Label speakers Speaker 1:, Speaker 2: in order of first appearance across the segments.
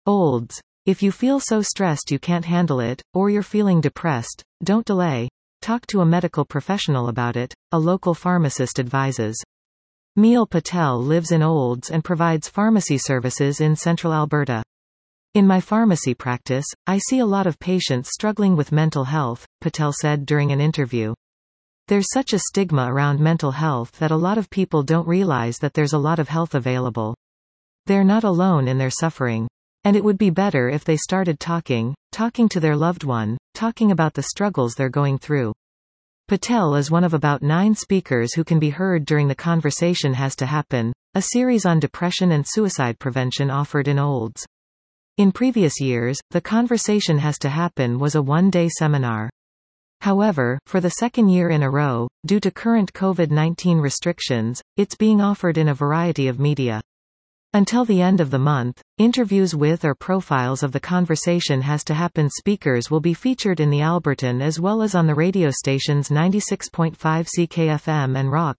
Speaker 1: Olds. If you feel so stressed you can't handle it, or you're feeling depressed, don't delay. Talk to a medical professional about it, a local pharmacist advises. Meel Patel lives in Olds and provides pharmacy services in central Alberta. In my pharmacy practice, I see a lot of patients struggling with mental health, Patel said during an interview. There's such a stigma around mental health that a lot of people don't realize that there's a lot of help available. They're not alone in their suffering. And it would be better if they started talking to their loved one, talking about the struggles they're going through. Patel is one of about 9 speakers who can be heard during The Conversation Has to Happen, a series on depression and suicide prevention offered in Olds. In previous years, The Conversation Has to Happen was a one-day seminar. However, for the second year in a row, due to current COVID-19 restrictions, it's being offered in a variety of media. Until the end of the month, interviews with or profiles of The Conversation Has to Happen speakers will be featured in the Albertan as well as on the radio stations 96.5 CKFM and Rock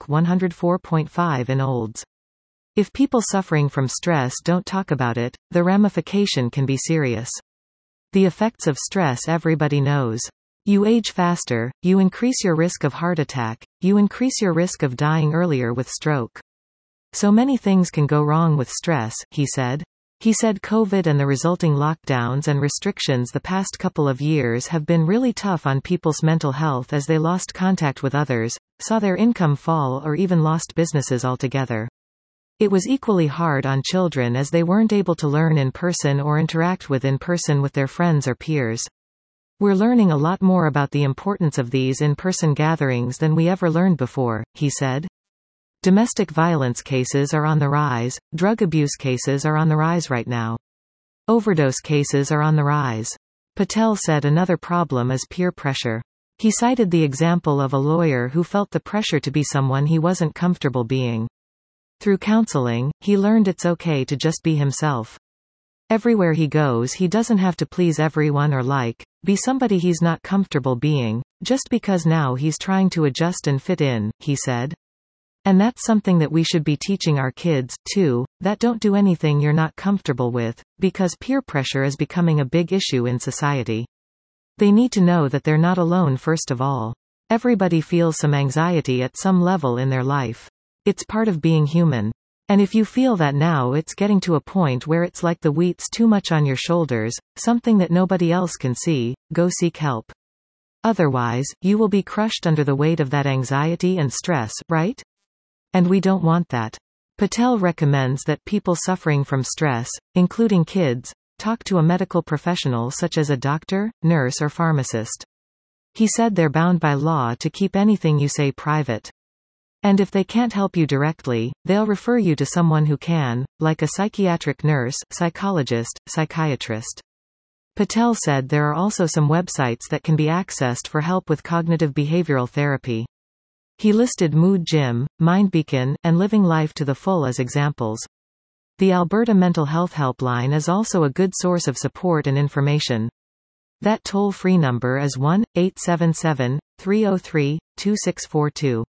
Speaker 1: 104.5 in Olds. If people suffering from stress don't talk about it, the ramification can be serious. The effects of stress everybody knows. You age faster, you increase your risk of heart attack, you increase your risk of dying earlier with stroke. So many things can go wrong with stress, he said. He said COVID and the resulting lockdowns and restrictions the past couple of years have been really tough on people's mental health as they lost contact with others, saw their income fall or even lost businesses altogether. It was equally hard on children as they weren't able to learn in person or interact in person with their friends or peers. We're learning a lot more about the importance of these in-person gatherings than we ever learned before, he said. Domestic violence cases are on the rise, drug abuse cases are on the rise right now. Overdose cases are on the rise. Patel said another problem is peer pressure. He cited the example of a lawyer who felt the pressure to be someone he wasn't comfortable being. Through counseling, he learned it's okay to just be himself. Everywhere he goes he doesn't have to please everyone or be somebody he's not comfortable being, just because now he's trying to adjust and fit in, he said. And that's something that we should be teaching our kids, too, that don't do anything you're not comfortable with, because peer pressure is becoming a big issue in society. They need to know that they're not alone first of all. Everybody feels some anxiety at some level in their life. It's part of being human. And if you feel that now it's getting to a point where it's like the weight's too much on your shoulders, something that nobody else can see, go seek help. Otherwise, you will be crushed under the weight of that anxiety and stress, right? And we don't want that. Patel recommends that people suffering from stress, including kids, talk to a medical professional such as a doctor, nurse or pharmacist. He said they're bound by law to keep anything you say private. And if they can't help you directly, they'll refer you to someone who can, like a psychiatric nurse, psychologist, psychiatrist. Patel said there are also some websites that can be accessed for help with cognitive behavioral therapy. He listed Mood Gym, MindBeacon, and Living Life to the Full as examples. The Alberta Mental Health Helpline is also a good source of support and information. That toll-free number is 1-877-303-2642.